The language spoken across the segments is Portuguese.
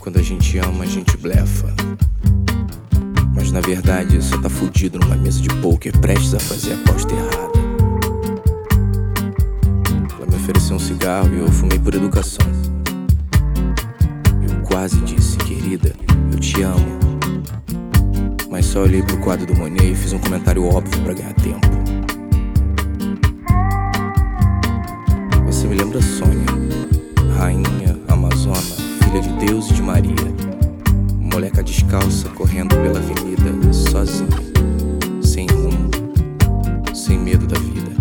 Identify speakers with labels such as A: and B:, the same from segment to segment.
A: Quando a gente ama, a gente blefa. Mas na verdade só tá fudido numa mesa de poker, prestes a fazer a aposta errada. Ela me ofereceu um cigarro e eu fumei por educação. Eu quase disse, querida, eu te amo. Mas só olhei pro quadro do Monet e fiz um comentário óbvio pra ganhar tempo. Você me lembra Sônia, rainha, amazona, filha de Deus e de Maria. Moleca descalça correndo pela avenida, sozinha, sem rumo, sem medo da vida.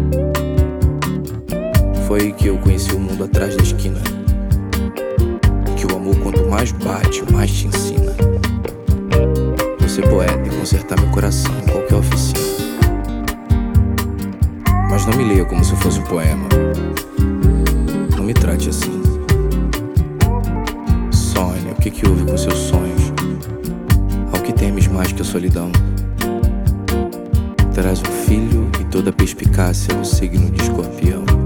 A: Foi aí que eu conheci o mundo atrás da esquina. Que o amor, quanto mais bate, mais te ensina. Vou ser poeta e consertar meu coração em qualquer oficina. Mas não me leia como se eu fosse um poema. Não me trate assim. Sônia, o que houve com seus sonhos? Ao que temes mais que a solidão? Terás um filho e toda a perspicácia do signo de Escorpião.